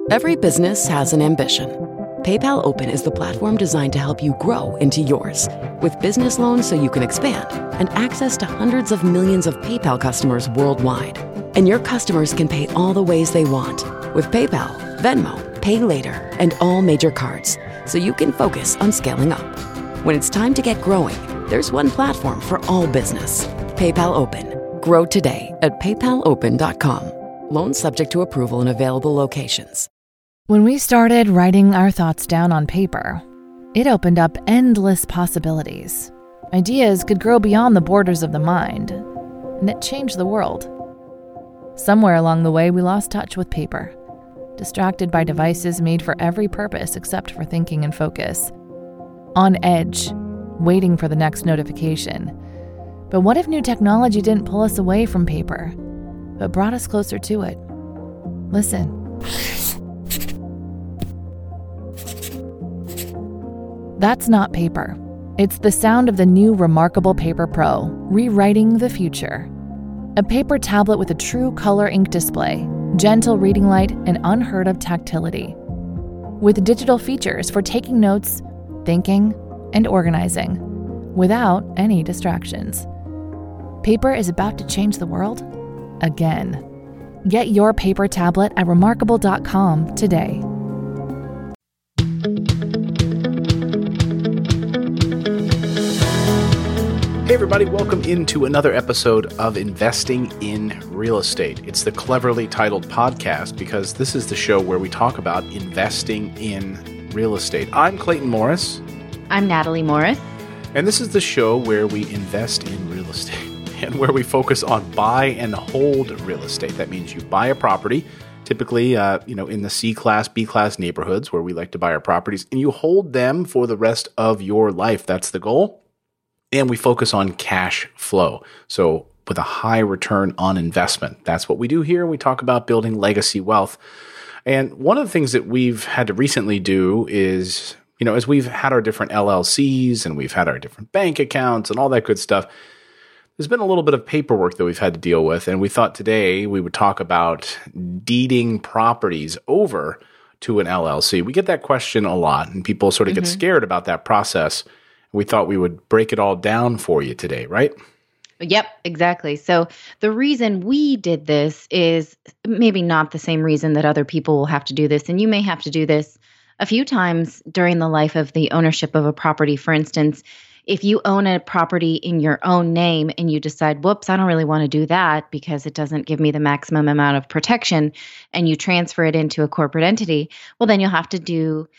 Every business has an ambition. PayPal Open is the platform designed to help you grow into yours. With business loans so you can expand and access to hundreds of millions of PayPal customers worldwide. And your customers can pay all the ways they want with PayPal, Venmo, Pay Later, and all major cards, so you can focus on scaling up. When it's time to get growing, there's one platform for all business. PayPal Open. Grow today at paypalopen.com. Loans subject to approval in available locations. When we started writing our thoughts down on paper, it opened up endless possibilities. Ideas could grow beyond the borders of the mind, and it changed the world. Somewhere along the way, we lost touch with paper, distracted by devices made for every purpose except for thinking and focus. On edge, waiting for the next notification. But what if new technology didn't pull us away from paper, but brought us closer to it? Listen. That's not paper. It's the sound of the new Remarkable Paper Pro, rewriting the future. A paper tablet with a true color ink display, gentle reading light, and unheard of tactility. With digital features for taking notes, thinking, and organizing, without any distractions. Paper is about to change the world again. Get your paper tablet at remarkable.com today. Hey everybody, welcome into another episode of Investing in Real Estate. It's the cleverly titled podcast because this is the show where we talk about investing in real estate. I'm Clayton Morris. I'm Natalie Morris. And this is the show where we invest in real estate and where we focus on buy and hold real estate. That means you buy a property, typically in the C-class, B-class neighborhoods where we like to buy our properties, and you hold them for the rest of your life. That's the goal. And we focus on cash flow. So with a high return on investment. That's what we do here. We talk about building legacy wealth. And one of the things that we've had to recently do is, as we've had our different LLCs and we've had our different bank accounts and all that good stuff, there's been a little bit of paperwork that we've had to deal with. And we thought today we would talk about deeding properties over to an LLC. We get that question a lot and people sort of get scared about that process. We thought we would break it all down for you today, right? Yep, exactly. So the reason we did this is maybe not the same reason that other people will have to do this. And you may have to do this a few times during the life of the ownership of a property. For instance, if you own a property in your own name and you decide, whoops, I don't really want to do that because it doesn't give me the maximum amount of protection, and you transfer it into a corporate entity, well, then you'll have to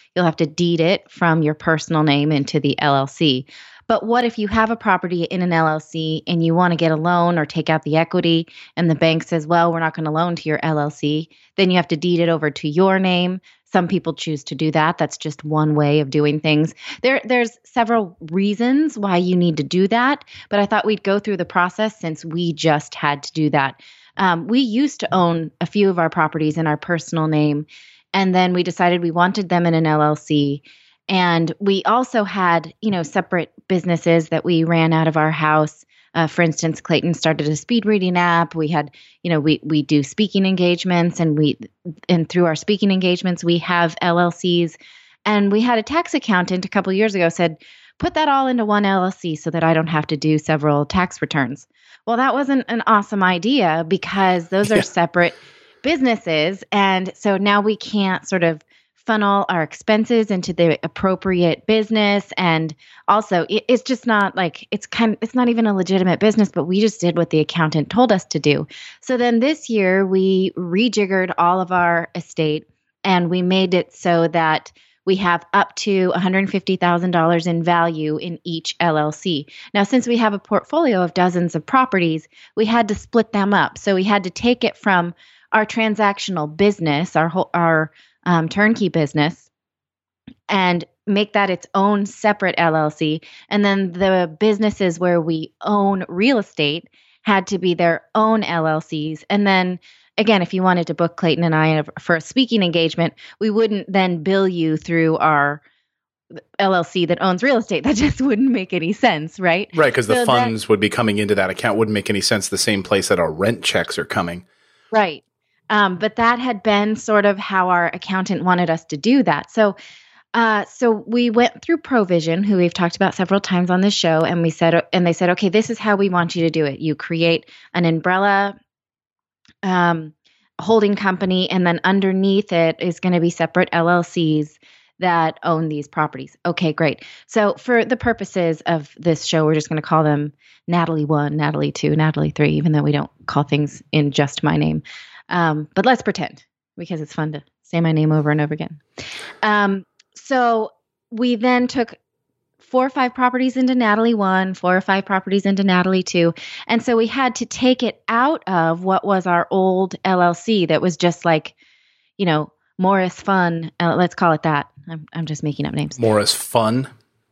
deed it from your personal name into the LLC. But what if you have a property in an LLC and you want to get a loan or take out the equity and the bank says, well, we're not going to loan to your LLC, then you have to deed it over to your name. Some people choose to do that. That's just one way of doing things. There's several reasons why you need to do that, but I thought we'd go through the process since we just had to do that. We used to own a few of our properties in our personal name, and then we decided we wanted them in an LLC. And we also had, separate businesses that we ran out of our house. For instance, Clayton started a speed reading app. We had, we do speaking engagements, and through our speaking engagements, we have LLCs. And we had a tax accountant a couple of years ago said, put that all into one LLC so that I don't have to do several tax returns. Well, that wasn't an awesome idea because those are separate businesses. And so now we can't sort of funnel our expenses into the appropriate business. And also it's just not like, it's not even a legitimate business, but we just did what the accountant told us to do. So then this year we rejiggered all of our estate and we made it so that we have up to $150,000 in value in each LLC. Now, since we have a portfolio of dozens of properties, we had to split them up. So we had to take it from our transactional business, our turnkey business, and make that its own separate LLC. And then the businesses where we own real estate had to be their own LLCs. And then again, if you wanted to book Clayton and I for a speaking engagement, we wouldn't then bill you through our LLC that owns real estate. That just wouldn't make any sense, right? Right, because the funds would be coming into that account. Wouldn't make any sense the same place that our rent checks are coming. Right. But that had been sort of how our accountant wanted us to do that. So we went through Provision, who we've talked about several times on this show, and they said, okay, this is how we want you to do it. You create an umbrella holding company, and then underneath it is going to be separate LLCs that own these properties. Okay, great. So for the purposes of this show, we're just going to call them Natalie 1, Natalie 2, Natalie 3, even though we don't call things in just my name. But let's pretend, because it's fun to say my name over and over again. So we then took 4 or 5 properties into Natalie 1, 4 or 5 properties into Natalie 2. And so we had to take it out of what was our old LLC that was just like, Morris Fun. Let's call it that. I'm just making up names. Morris Fun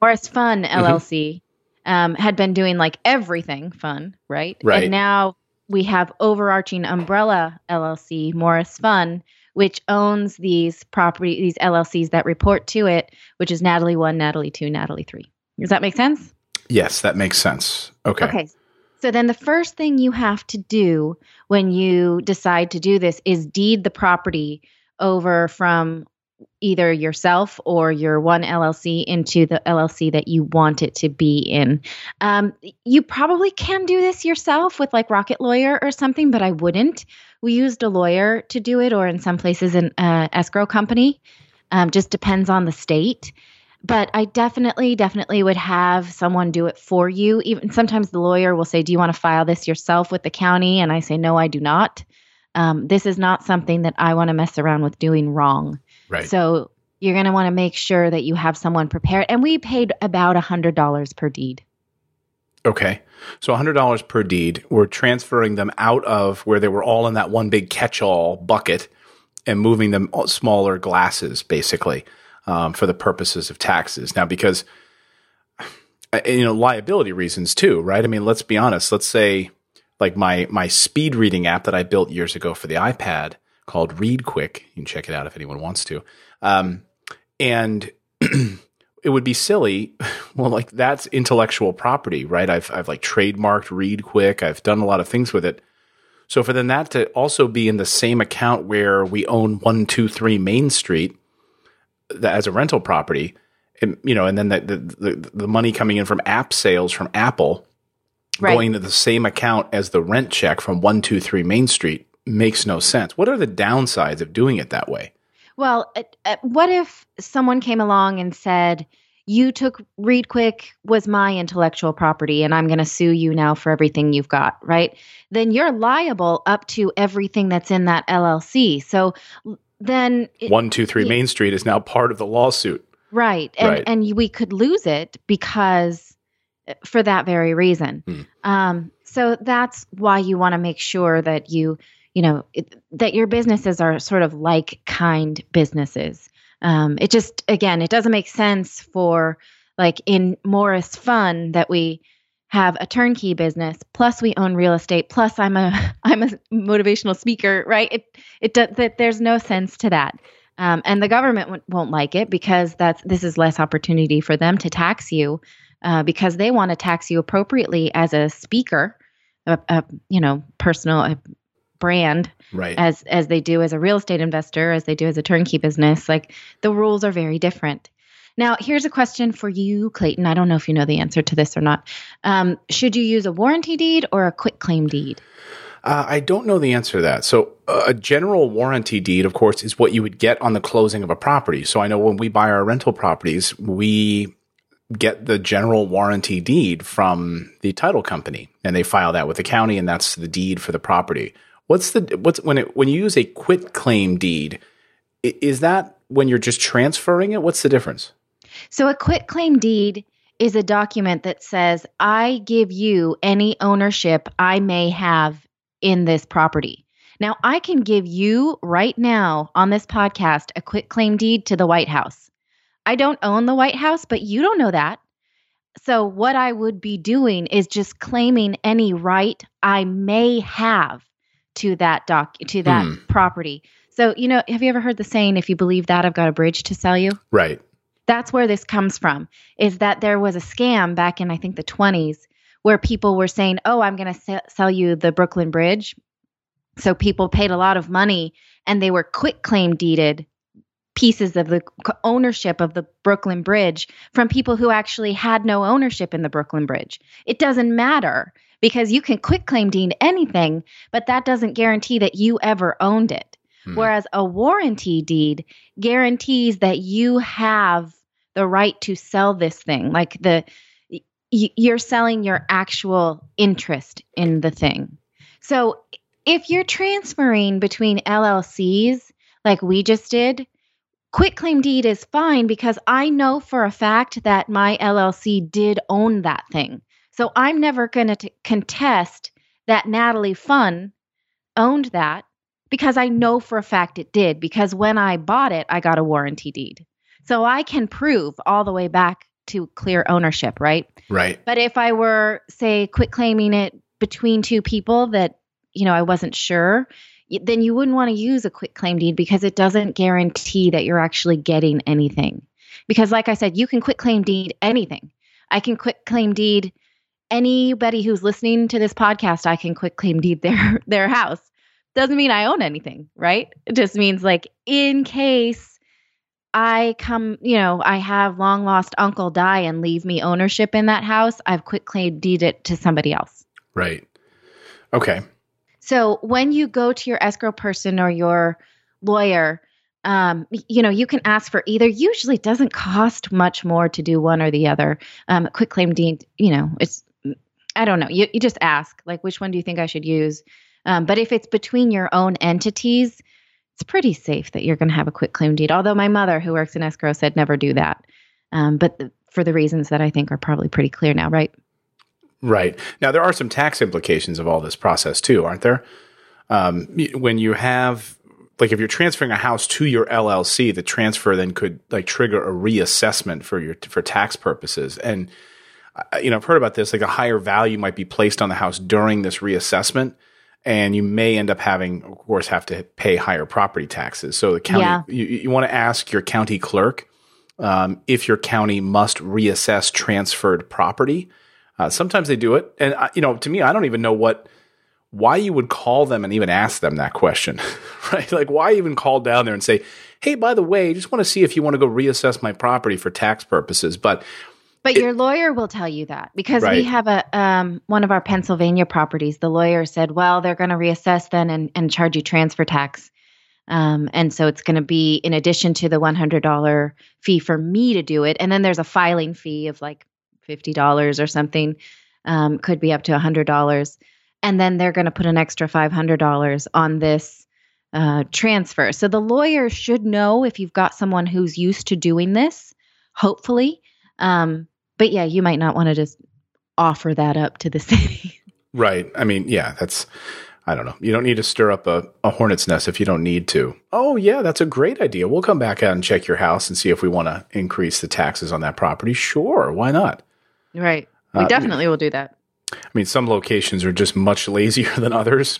LLC had been doing like everything fun, right? Right. And now we have overarching umbrella LLC, Morris Fun, which owns these LLCs that report to it, which is Natalie 1, Natalie 2, Natalie 3. Does that make sense? Yes, that makes sense. Okay. So then the first thing you have to do when you decide to do this is deed the property over from either yourself or your one LLC into the LLC that you want it to be in. You probably can do this yourself with like Rocket Lawyer or something, but I wouldn't. We used a lawyer to do it, or in some places an escrow company. Just depends on the state. But I definitely would have someone do it for you. Even sometimes the lawyer will say, do you want to file this yourself with the county? And I say, no, I do not. This is not something that I want to mess around with doing wrong. Right. So you're going to want to make sure that you have someone prepared. And we paid about $100 per deed. Okay. So $100 per deed. We're transferring them out of where they were all in that one big catch-all bucket and moving them smaller glasses, basically, for the purposes of taxes. Now, because, liability reasons too, right? I mean, let's be honest. Let's say like my speed reading app that I built years ago for the iPad called Read Quick. You can check it out if anyone wants to. And it would be silly. Well, like that's intellectual property, right? I've like trademarked Read Quick. I've done a lot of things with it. So for then that to also be in the same account where we own 123 Main Street as a rental property, and then the money coming in from app sales from Apple going to the same account as the rent check from 123 Main Street makes no sense. What are the downsides of doing it that way? Well, what if someone came along and said, you took Read Quick was my intellectual property and I'm going to sue you now for everything you've got, right? Then you're liable up to everything that's in that LLC. So then 123 Main Street is now part of the lawsuit. Right. And we could lose it because for that very reason. So that's why you want to make sure that that your businesses are sort of like kind businesses. It just, again, it doesn't make sense for like in Morris Fun that we have a turnkey business, plus we own real estate, plus I'm a motivational speaker, right? There's no sense to that. And the government won't like it because this is less opportunity for them to tax you because they want to tax you appropriately as a speaker, personal brand, right? As they do as a real estate investor, as they do as a turnkey business. Like the rules are very different. Now, here's a question for you, Clayton. I don't know if you know the answer to this or not. Should you use a warranty deed or a quitclaim deed? I don't know the answer to that. So a general warranty deed, of course, is what you would get on the closing of a property. So I know when we buy our rental properties, we get the general warranty deed from the title company, and they file that with the county, and that's the deed for the property. When you use a quitclaim deed, is that when you're just transferring it? What's the difference? So a quitclaim deed is a document that says, I give you any ownership I may have in this property. Now, I can give you right now on this podcast a quitclaim deed to the White House. I don't own the White House, but you don't know that. So what I would be doing is just claiming any right I may have to that property. So, have you ever heard the saying, if you believe that, I've got a bridge to sell you? Right. That's where this comes from, is that there was a scam back in, I think, the 1920s where people were saying, oh, I'm going to sell you the Brooklyn Bridge. So people paid a lot of money and they were quitclaim deeded pieces of the ownership of the Brooklyn Bridge from people who actually had no ownership in the Brooklyn Bridge. It doesn't matter because you can quitclaim deed anything, but that doesn't guarantee that you ever owned it. Whereas a warranty deed guarantees that you have the right to sell this thing. Like you're selling your actual interest in the thing. So if you're transferring between LLCs like we just did, quitclaim deed is fine because I know for a fact that my LLC did own that thing. So I'm never going to contest that Natalie Funn owned that because I know for a fact it did, because when I bought it, I got a warranty deed. So I can prove all the way back to clear ownership, right? Right. But if I were, say, quitclaiming it between two people that, I wasn't sure, then you wouldn't want to use a quitclaim deed because it doesn't guarantee that you're actually getting anything. Because like I said, you can quitclaim deed anything. I can quitclaim deed anybody who's listening to this podcast. I can quitclaim deed their house. Doesn't mean I own anything, right? It just means like in case I have long lost uncle die and leave me ownership in that house, I've quitclaim deed it to somebody else. Right. Okay. So when you go to your escrow person or your lawyer, you can ask for either. Usually it doesn't cost much more to do one or the other. Quitclaim deed, I don't know. You just ask, like, which one do you think I should use? But if it's between your own entities, it's pretty safe that you're going to have a quitclaim deed. Although my mother, who works in escrow, said never do that. But for the reasons that I think are probably pretty clear now, right? Right. Now, there are some tax implications of all this process too, aren't there? When you have, like, if you're transferring a house to your LLC, the transfer then could trigger a reassessment for tax purposes. And, I've heard about this, like a higher value might be placed on the house during this reassessment. And you may end up have to pay higher property taxes. So the county, you want to ask your county clerk if your county must reassess transferred property. Sometimes they do it. And, to me, I don't even know why you would call them and even ask them that question, right? Like, why even call down there and say, hey, by the way, just want to see if you want to go reassess my property for tax purposes. But your lawyer will tell you that because we have one of our Pennsylvania properties. The lawyer said, well, they're going to reassess then and charge you transfer tax. And so it's going to be in addition to the $100 fee for me to do it. And then there's a filing fee of like $50 or something, could be up to $100. And then they're going to put an extra $500 on this transfer. So the lawyer should know if you've got someone who's used to doing this, hopefully. But yeah, you might not want to just offer that up to the city. Right. I mean, yeah, I don't know. You don't need to stir up a hornet's nest if you don't need to. Oh, yeah, that's a great idea. We'll come back out and check your house and see if we want to increase the taxes on that property. Sure. Why not? Right. We definitely will do that. I mean, some locations are just much lazier than others.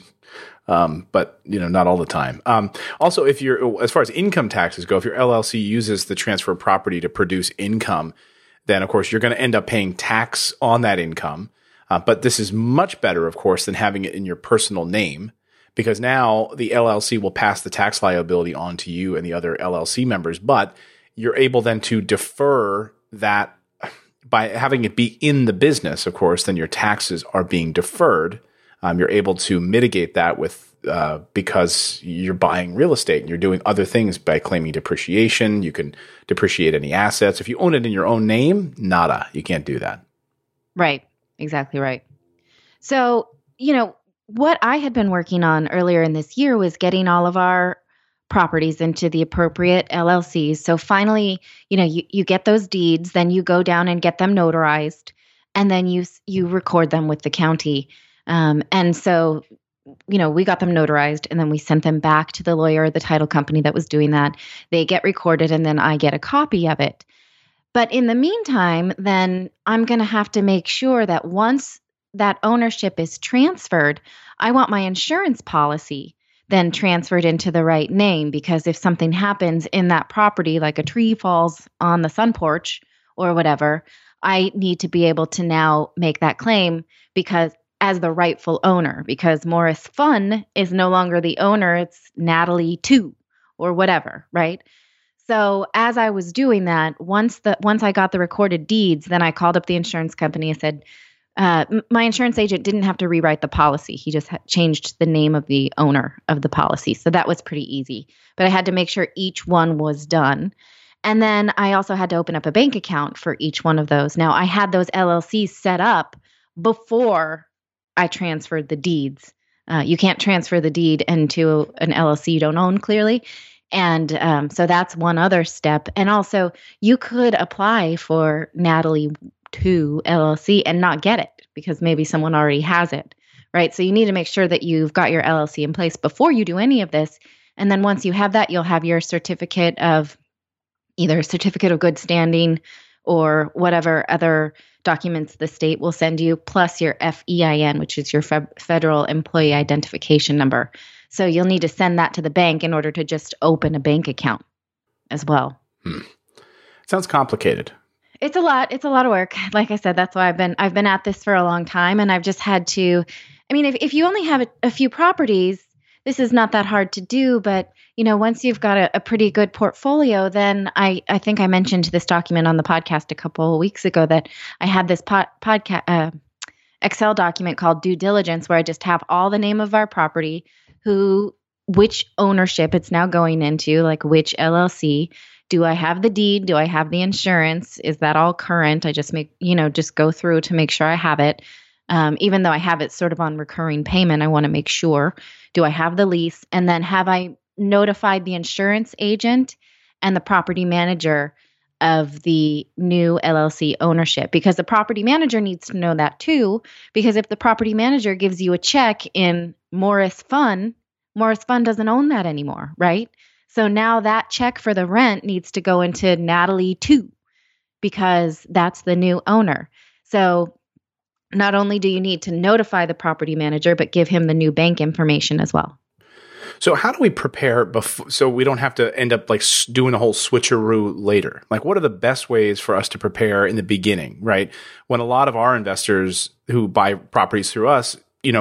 But not all the time. Also, as far as income taxes go, if your LLC uses the transfer of property to produce income, then of course you're going to end up paying tax on that income. But this is much better, of course, than having it in your personal name, because now the LLC will pass the tax liability on to you and the other LLC members. But you're able then to defer that by having it be in the business. Of course, then your taxes are being deferred. You're able to mitigate that because you're buying real estate and you're doing other things by claiming depreciation. You can depreciate any assets. If you own it in your own name, nada. You can't do that. Right. Exactly right. So, what I had been working on earlier in this year was getting all of our properties into the appropriate LLCs. So finally, you get those deeds, then you go down and get them notarized, and then you record them with the county. And so, we got them notarized and then we sent them back to the lawyer, the title company that was doing that. They get recorded and then I get a copy of it. But in the meantime, then I'm going to have to make sure that once that ownership is transferred, I want my insurance policy then transferred into the right name, because if something happens in that property, like a tree falls on the sun porch or whatever, I need to be able to now make that claim because as the rightful owner, because Morris Fun is no longer the owner. It's Natalie 2 or whatever, right? So as I was doing that, once I got the recorded deeds, then I called up the insurance company and said, my insurance agent didn't have to rewrite the policy. He just changed the name of the owner of the policy. So that was pretty easy. But I had to make sure each one was done. And then I also had to open up a bank account for each one of those. Now, I had those LLCs set up before I transferred the deeds. You can't transfer the deed into an LLC you don't own, clearly. And so that's one other step. And also, you could apply for Natalie 2 LLC and not get it because maybe someone already has it, right? So you need to make sure that you've got your LLC in place before you do any of this. And then once you have that, you'll have your certificate of either a certificate of good standing or whatever other documents the state will send you, plus your FEIN, which is your Federal Employee Identification Number. So you'll need to send that to the bank in order to just open a bank account as well. Sounds complicated. It's a lot. It's a lot of work. Like I said, that's why I've been at this for a long time, and I've just had to. I mean, if you only have a few properties, this is not that hard to do. But once you've got a pretty good portfolio, then I think I mentioned this document on the podcast a couple of weeks ago that I had this podcast Excel document called due diligence, where I just have all the name of our property, which ownership it's now going into, like which LLC. Do I have the deed? Do I have the insurance? Is that all current? I just just go through to make sure I have it. Even though I have it sort of on recurring payment, I want to make sure. Do I have the lease? And then have I notified the insurance agent and the property manager of the new LLC ownership? Because the property manager needs to know that too. Because if the property manager gives you a check in Morris Fun doesn't own that anymore, right? So now that check for the rent needs to go into Natalie 2 because that's the new owner. So not only do you need to notify the property manager, but give him the new bank information as well. So how do we prepare so we don't have to end up like doing a whole switcheroo later? Like, what are the best ways for us to prepare in the beginning, right? When a lot of our investors who buy properties through us,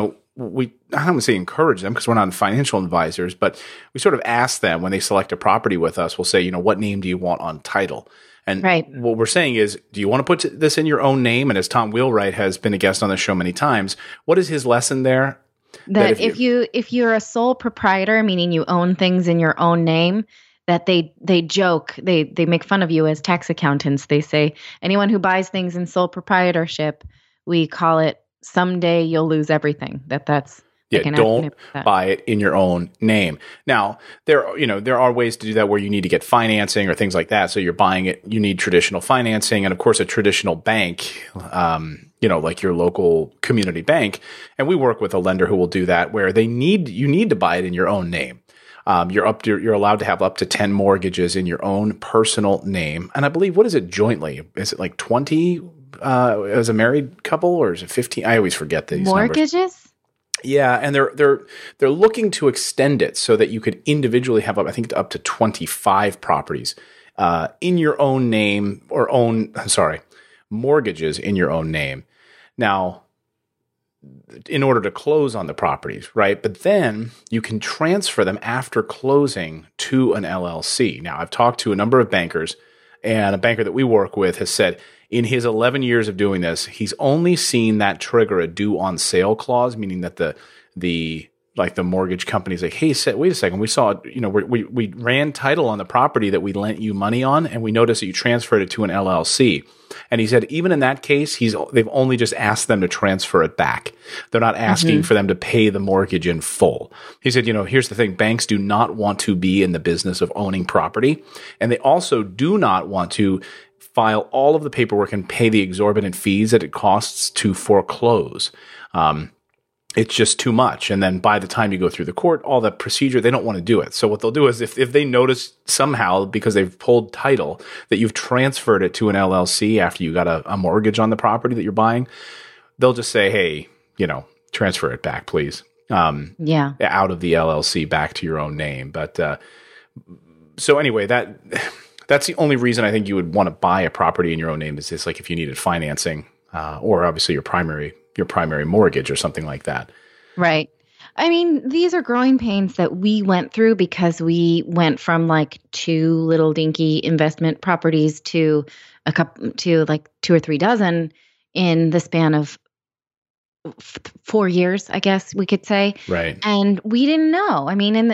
I don't want to say encourage them because we're not financial advisors, but we sort of ask them when they select a property with us, we'll say, what name do you want on title? And what we're saying is, do you want to put this in your own name? And as Tom Wheelwright has been a guest on the show many times, what is his lesson there? That if you're a sole proprietor, meaning you own things in your own name, that they joke, they make fun of you as tax accountants. They say anyone who buys things in sole proprietorship, we call it someday you'll lose everything. That's don't buy it in your own name. Now, there are ways to do that where you need to get financing or things like that. So you're buying it, you need traditional financing, and of course a traditional bank, like your local community bank. And we work with a lender who will do that, where you need to buy it in your own name. You're allowed to have up to 10 mortgages in your own personal name, and I believe, what is it jointly? Is it like 20 as a married couple, or is it 15? I always forget these mortgages. Numbers. Yeah, and they're looking to extend it so that you could individually have up to 25 properties in your own name, or mortgages in your own name. Now, in order to close on the properties, right? But then you can transfer them after closing to an LLC. Now, I've talked to a number of bankers, and a banker that we work with has said in his 11 years of doing this, he's only seen that trigger a due on sale clause, meaning that the mortgage company's like, hey, wait a second, we saw, we ran title on the property that we lent you money on, and we noticed that you transferred it to an LLC. And he said, even in that case, they've only just asked them to transfer it back. They're not asking for them to pay the mortgage in full. He said, here's the thing. Banks do not want to be in the business of owning property. And they also do not want to file all of the paperwork and pay the exorbitant fees that it costs to foreclose. It's just too much. And then by the time you go through the court, all the procedure, they don't want to do it. So what they'll do is if they notice somehow, because they've pulled title, that you've transferred it to an LLC after you got a mortgage on the property that you're buying, they'll just say, hey, transfer it back, please. Out of the LLC back to your own name. But so anyway, that's the only reason I think you would want to buy a property in your own name, is just like if you needed financing, or obviously your primary your primary mortgage or something like that. Right. I mean, these are growing pains that we went through because we went from like 2 little dinky investment properties to a couple to like 2 or 3 dozen in the span of 4 years, I guess we could say. Right. And we didn't know. I mean,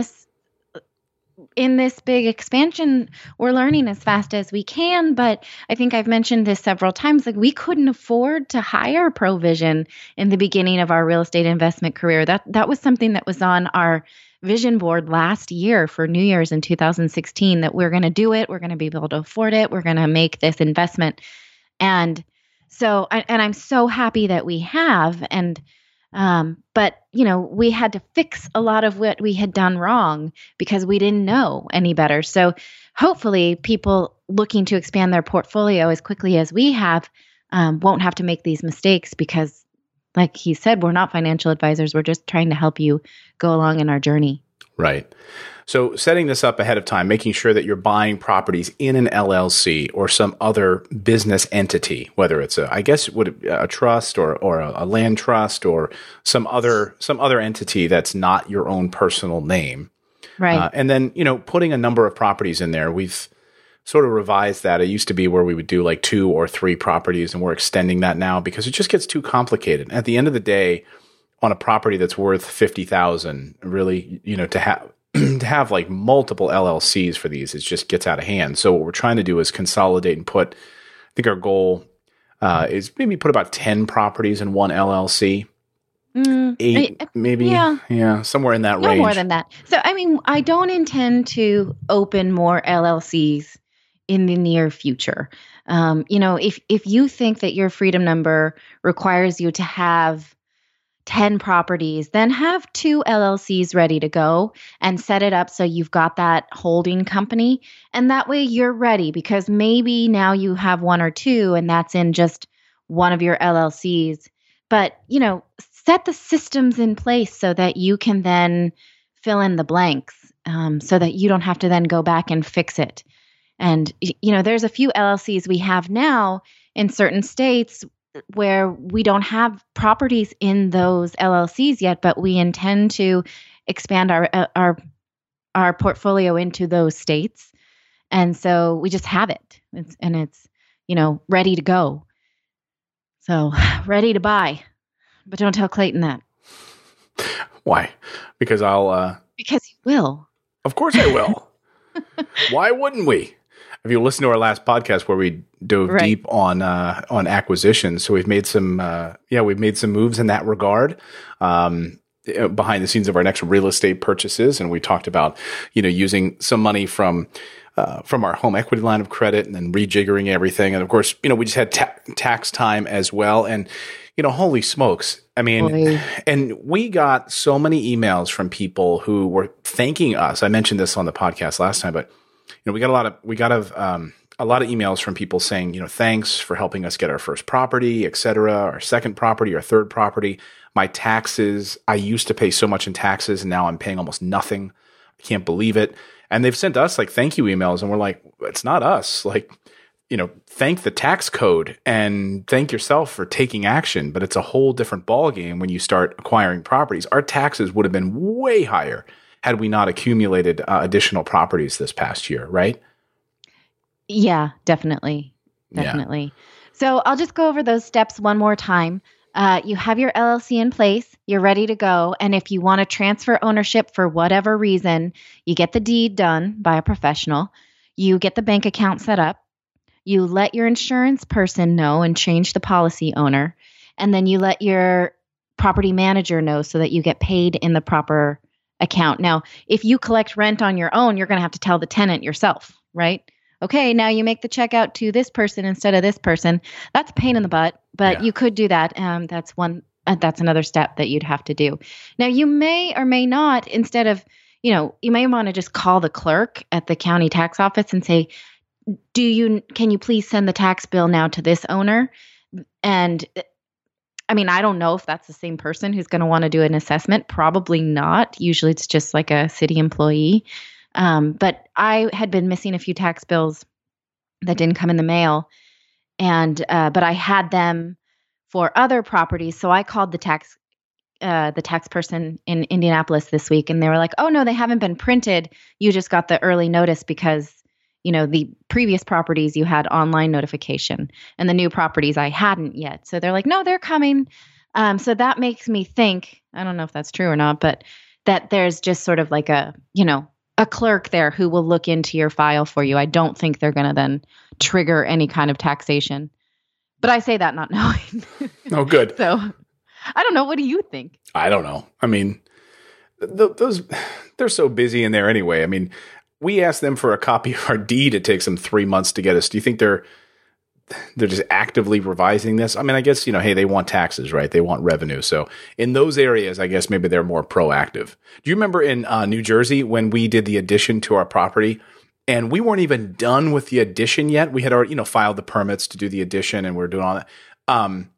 in this big expansion, we're learning as fast as we can. But I think I've mentioned this several times. Like, we couldn't afford to hire Provision in the beginning of our real estate investment career. That was something that was on our vision board last year for New Year's in 2016, that we're going to do it. We're going to be able to afford it. We're going to make this investment. And so, and I'm so happy that we have. And but, we had to fix a lot of what we had done wrong because we didn't know any better. So hopefully people looking to expand their portfolio as quickly as we have won't have to make these mistakes because, like he said, we're not financial advisors. We're just trying to help you go along in our journey. Right. So setting this up ahead of time, making sure that you're buying properties in an LLC or some other business entity, whether it's a trust or a land trust or some other entity that's not your own personal name. Right. And then, putting a number of properties in there. We've sort of revised that. It used to be where we would do like 2 or 3 properties, and we're extending that now because it just gets too complicated. At the end of the day, on a property that's worth $50,000, really, to have like multiple LLCs for these, it just gets out of hand. So what we're trying to do is consolidate and I think our goal is maybe put about 10 properties in one LLC. 8, maybe. Yeah, somewhere in that range. No more than that. So, I mean, I don't intend to open more LLCs in the near future. If you think that your freedom number requires you to have 10 properties, then have 2 LLCs ready to go and set it up so you've got that holding company. And that way you're ready, because maybe now you have 1 or 2 and that's in just one of your LLCs. But, set the systems in place so that you can then fill in the blanks so that you don't have to then go back and fix it. And, there's a few LLCs we have now in certain states where we don't have properties in those LLCs yet, but we intend to expand our portfolio into those states. And so we just have it. It's ready to go. So ready to buy. But don't tell Clayton that. Why? Because because you will. Of course I will. Why wouldn't we? If you listen to our last podcast where we dove deep on acquisitions, so we've made some moves in that regard behind the scenes of our next real estate purchases, and we talked about using some money from our home equity line of credit and then rejiggering everything, and of course we just had tax time as well, and holy smokes, I mean, and we got so many emails from people who were thanking us. I mentioned this on the podcast last time, but we got a lot of emails from people saying, thanks for helping us get our first property, et cetera, our second property, our third property. My taxes, I used to pay so much in taxes and now I'm paying almost nothing. I can't believe it. And they've sent us like thank you emails and we're like, it's not us. Like, thank the tax code and thank yourself for taking action. But it's a whole different ballgame when you start acquiring properties. Our taxes would have been way higher had we not accumulated additional properties this past year, right? Yeah, definitely. Yeah. So I'll just go over those steps one more time. You have your LLC in place, you're ready to go. And if you want to transfer ownership for whatever reason, you get the deed done by a professional. You get the bank account set up. You let your insurance person know and change the policy owner. And then you let your property manager know so that you get paid in the proper account. Now, if you collect rent on your own, you're going to have to tell the tenant yourself, right? Okay, now you make the check out to this person instead of this person. That's a pain in the butt, but you could do that. That's another step that you'd have to do. Now, you may or may not, instead of, you may want to just call the clerk at the county tax office and say, can you please send the tax bill now to this owner? And I mean, I don't know if that's the same person who's going to want to do an assessment. Probably not. Usually it's just like a city employee. But I had been missing a few tax bills that didn't come in the mail. And but I had them for other properties. So I called the tax person in Indianapolis this week, and they were like, "Oh no, they haven't been printed. You just got the early notice because, the previous properties you had online notification, and the new properties I hadn't yet." So they're like, "No, they're coming." So that makes me think, I don't know if that's true or not, but that there's just sort of like a clerk there who will look into your file for you. I don't think they're going to then trigger any kind of taxation. But I say that not knowing. Oh, good. So I don't know. What do you think? I don't know. I mean, those they're so busy in there anyway. I mean, we asked them for a copy of our deed. It takes them 3 months to get us. Do you think they're just actively revising this? I mean, I guess, hey, they want taxes, right? They want revenue. So in those areas, I guess maybe they're more proactive. Do you remember in New Jersey when we did the addition to our property and we weren't even done with the addition yet? We had already, filed the permits to do the addition and we were doing all that.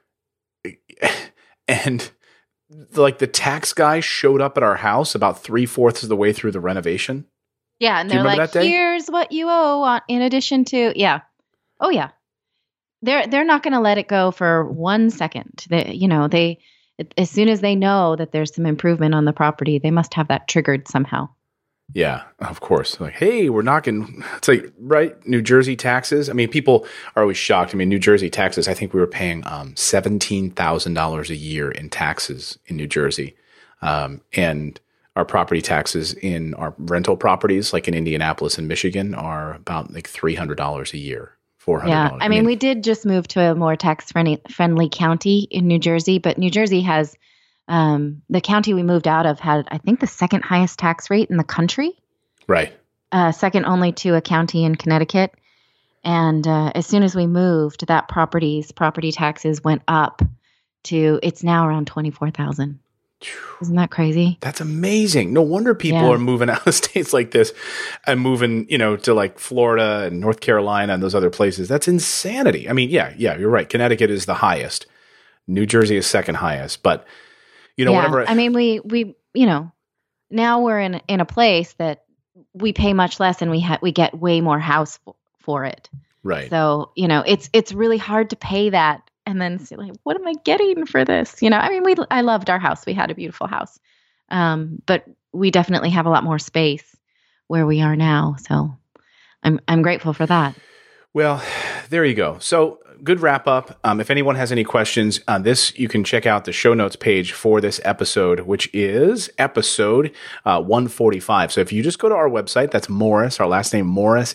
And like the tax guy showed up at our house about 3/4 of the way through the renovation. Yeah. And they're like, "Here's what you owe in addition to," yeah. Oh yeah. They're not going to let it go for 1 second. They as soon as they know that there's some improvement on the property, they must have that triggered somehow. Yeah, of course. Like, hey, we're knocking. It's like, right, New Jersey taxes. I mean, people are always shocked. I mean, New Jersey taxes, I think we were paying $17,000 a year in taxes in New Jersey. And our property taxes in our rental properties, like in Indianapolis and Michigan, are about like $300 a year. $400. Yeah, I mean, we did just move to a more tax-friendly county in New Jersey, but New Jersey has the county we moved out of had, I think, the second highest tax rate in the country. Right. Second only to a county in Connecticut. And as soon as we moved, that property taxes went up to, it's now around $24,000. Isn't that crazy? That's amazing. No wonder people are moving out of states like this and moving, to like Florida and North Carolina and those other places. That's insanity. I mean, yeah, you're right. Connecticut is the highest. New Jersey is second highest. But, whatever. I mean, we now we're in a place that we pay much less and we get way more house for it. Right. So, it's really hard to pay that. And then say, like, what am I getting for this? I mean, I loved our house. We had a beautiful house. But we definitely have a lot more space where we are now. So I'm grateful for that. Well, there you go. So good wrap up. If anyone has any questions on this, you can check out the show notes page for this episode, which is episode 145. So if you just go to our website, that's Morris, our last name,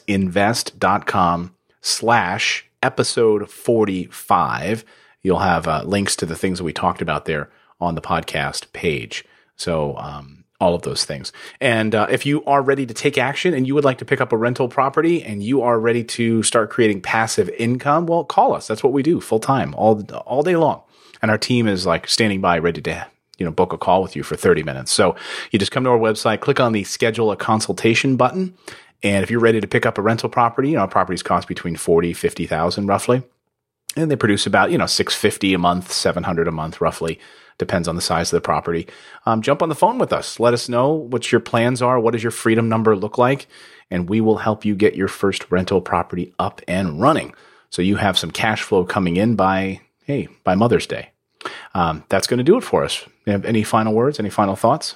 morrisinvest.com/episode 45. You'll have links to the things that we talked about there on the podcast page. So all of those things. And if you are ready to take action and you would like to pick up a rental property and you are ready to start creating passive income, well, call us. That's what we do full time, all day long. And our team is like standing by ready to book a call with you for 30 minutes. So you just come to our website, click on the schedule a consultation button. And if you're ready to pick up a rental property, properties cost between $40,000, $50,000 roughly. And they produce about, $650 a month, $700 a month roughly. Depends on the size of the property. Jump on the phone with us. Let us know what your plans are. What does your freedom number look like? And we will help you get your first rental property up and running. So you have some cash flow coming in by Mother's Day. That's going to do it for us. You have any final words? Any final thoughts?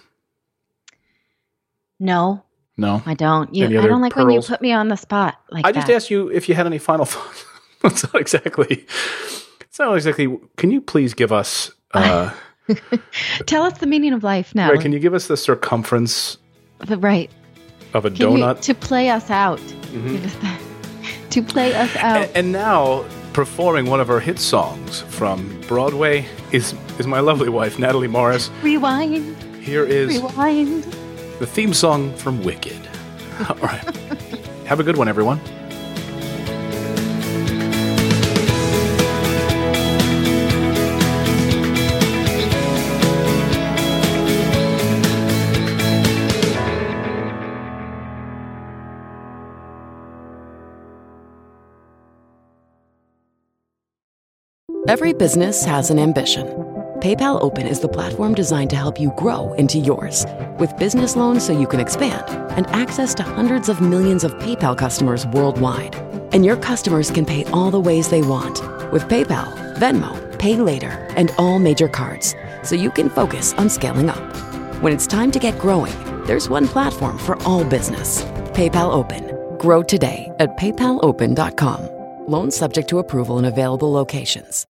No, I don't. I don't like when you put me on the spot like that. I just asked you if you had any final thoughts. It's not exactly. Can you please give us? Tell us the meaning of life now. Right? Can you give us the circumference? Of a donut to play us out. Mm-hmm. To play us out. And now performing one of our hit songs from Broadway is my lovely wife Natalie Morris. Rewind. Here is Rewind. The theme song from Wicked. All right. Have a good one, everyone. Every business has an ambition. PayPal Open is the platform designed to help you grow into yours. With business loans so you can expand and access to hundreds of millions of PayPal customers worldwide. And your customers can pay all the ways they want with PayPal, Venmo, pay later, and all major cards, so you can focus on scaling up. When it's time to get growing, there's one platform for all business. PayPal Open. Grow today at paypalopen.com. Loans subject to approval in available locations.